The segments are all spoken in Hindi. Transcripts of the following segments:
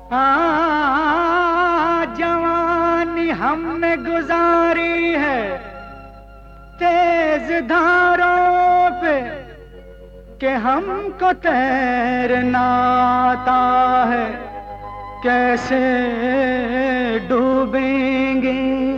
जवानी हमने गुजारी है तेज धारों पे कि हमको तैरना आता है, कैसे डूबेंगे।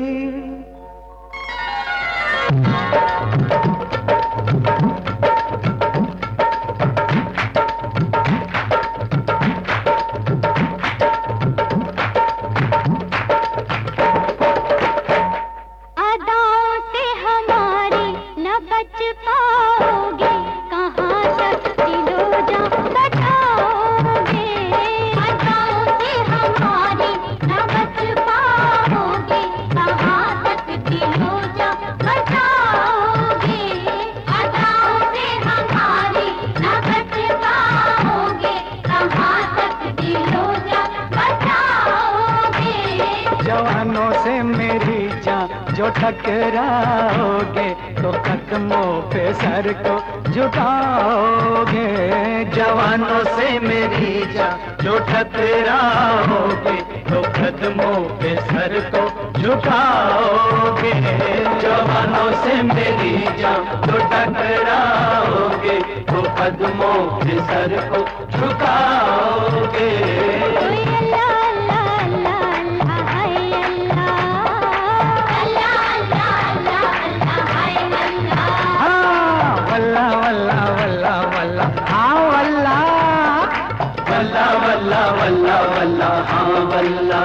पाओगे कहाँ तक दिलो जा बचाओगे, अदाओं से हमारी न बच पाओगे, कहाँ तक दिलो जा बचाओगे, अदाओं से हमारी न बच पाओगे, कहाँ तक दिलो जा बचाओगे। जवानों से मेरी जान जो टकराओगे तो कदमों पे सर को झुकाओगे। जवानों से मेरी जान जो टकराओगे तो कदमों पे सर को झुकाओगे। जवानों से मेरी जान जो टकराओगे तो कदमों पे सर को झुकाओगे। वल्ला वल्ला वल्ला हाँ वल्ला।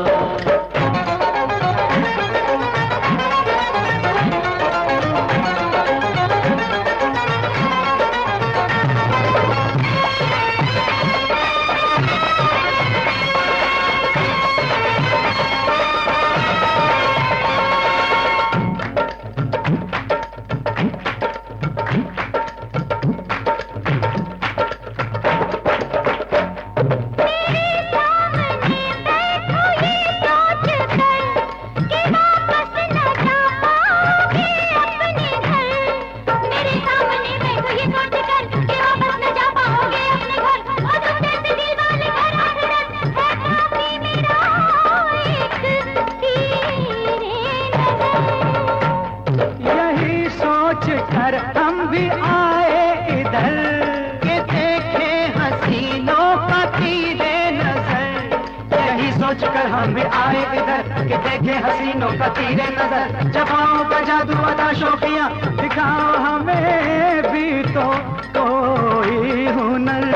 हम भी आए इधर के देखे हसीनों का तीरे नजर। यही सोच कर हम भी आए इधर के देखे हसीनों का तीरे नजर। जवाओं का जादू अदा शौकिया दिखाओ हमें भी तो कोई हुनर।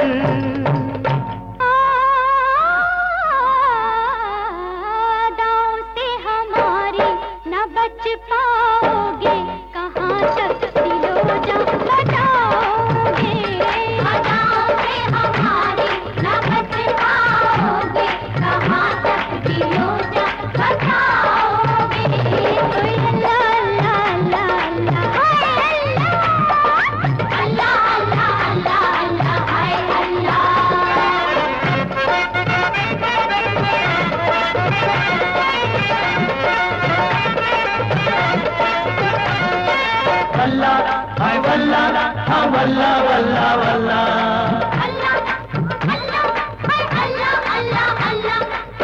अदाओं से हमारी न बच पाओगे, कहाँ तक दिलो जा बचाओगे। अदाओं से हमारी न बच पाओगे, कहाँ तक दिलो जा बचाओगे। अल्लाह अल्लाह अल्लाह अल्लाह अल्लाह अल्लाह अल्लाह हाय अल्लाह। वल्ला हाय वल्ला हाँ वल्ला वल्ला वल्ला। अल्लाह अल्लाह हाय अल्लाह अल्लाह अल्लाह।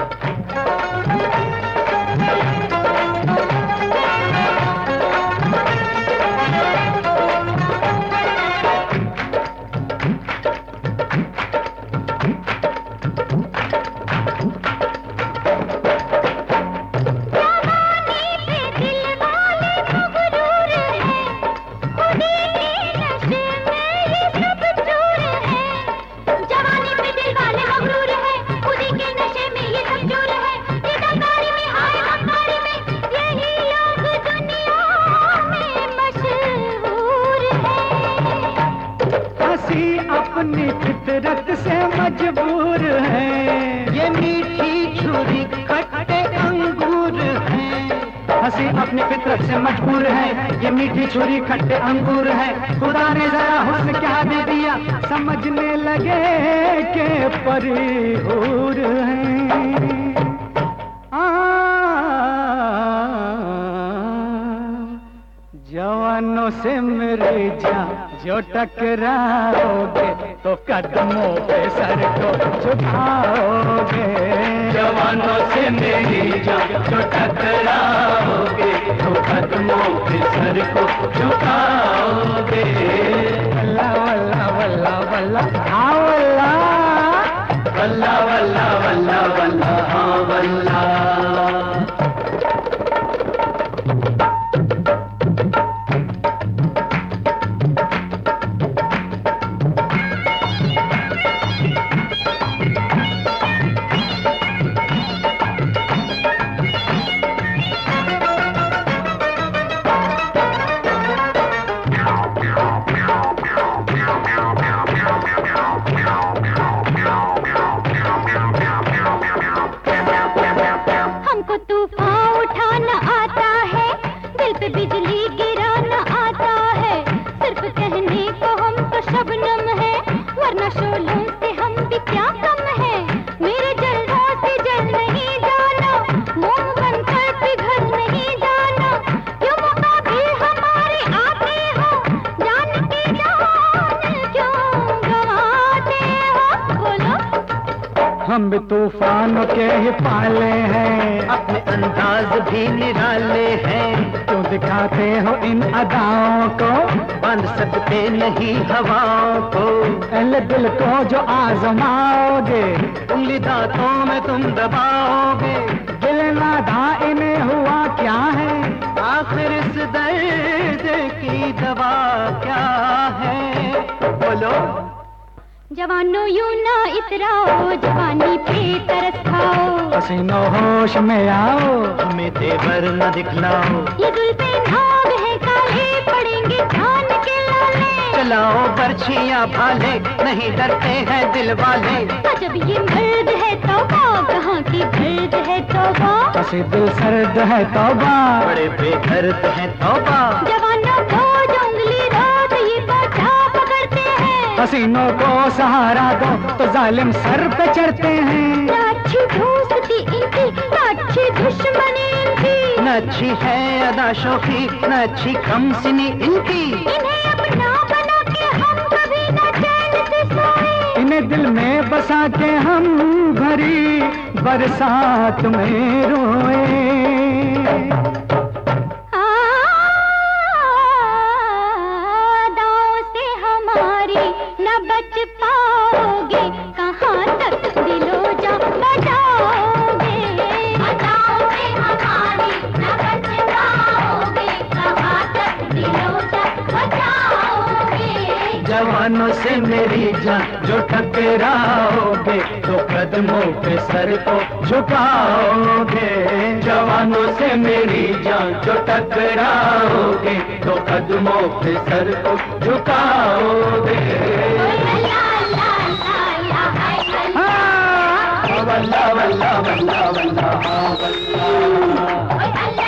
अपनी फितरत से मजबूर है, ये मीठी छुरी खट्टे अंगूर है। हंसी अपनी फितरत से मजबूर है, ये मीठी छुरी खट्टे अंगूर है। खुदा ने जरा हुस्न क्या दे दिया, समझने लगे के परी हूर है। जवानों से मेरी जान जो टकराओगे तो कदमों पे सर को झुकाओगे। जवानों से मेरी जान जो टकराओगे तो कदमों पे सर को झुकाओगे। वल्ला वल्ला वल्ला वल्ला हाँ वल्ला, वल्ला वल्ला वल्ला वल्ला हाँ वल्ला। हमको तूफान उठाना आता है, दिल पे बिजली गिराना आता है। सिर्फ कहने को हम तो शबनम है, वरना शोलों से हम भी क्या कम है। मेरे जलवों से जल नहीं जाना, मुंह बनकर पिघल नहीं जाना। क्यों मौका भी हमारे आते हो, जान के जान क्यों गवाते हो। बोलो हम भी तूफानों के ही पाले हैं, अपने अंदाज भी निराले हैं। क्यों दिखाते हो इन अदाओं को, बांध सकते नहीं हवाओं को। पहले दिल को जो आजमाओगे, उंगली दांतों में तुम दबाओगे। दिल नादा इन्हें हुआ क्या है, आखिर इस दर्द की दवा क्या है। बोलो जवानों यूं ना इतराओ, जवानी पे तरस खाओ। पसीनो होश में आओ, हमें तेवर न दिखलाओ। ये जुल्फे नाग है काले, पड़ेंगे जान के लाले। चलाओ बर्छियाँ भाले, नहीं डरते हैं दिल वाले। जब ये मर्द है तौबा, कहाँ की दर्द है तौबा। पसी दिल सर्द है तौबा, बड़े बेदर्द हैं तौबा। जवानों को जो उंगली रोक ये बाजा पकड़ते हैं। पसीनों को सहारा दो तो जालिम सर पे चढ़ते हैं। ना अच्छी दोस्ती इनकी, ना अच्छी दुश्मनी इनकी। न अच्छी है अदा शोखी, न अच्छी कमसिनी इनकी। इन्हें अपना बना के हम कभी न चैन से सोए। इन्हें दिल में बसा के हम भरी बरसात में रोए। दांव से हमारी न बच पाओगे, कहाँ तक दिलो जा बजाओगे। दांव से हमारी न बच पाओगे, कहाँ तक दिलो जा बजाओगे। जवानों से मेरी जान जो टकराओगे तो कदमों पे सर को झुकाओगे। जवानों से मेरी जान जो टकराओगे तो कदमों पे सर को झुकाओगे। वल्ला वल्ला वल्ला वल्ला हाँ वल्ला।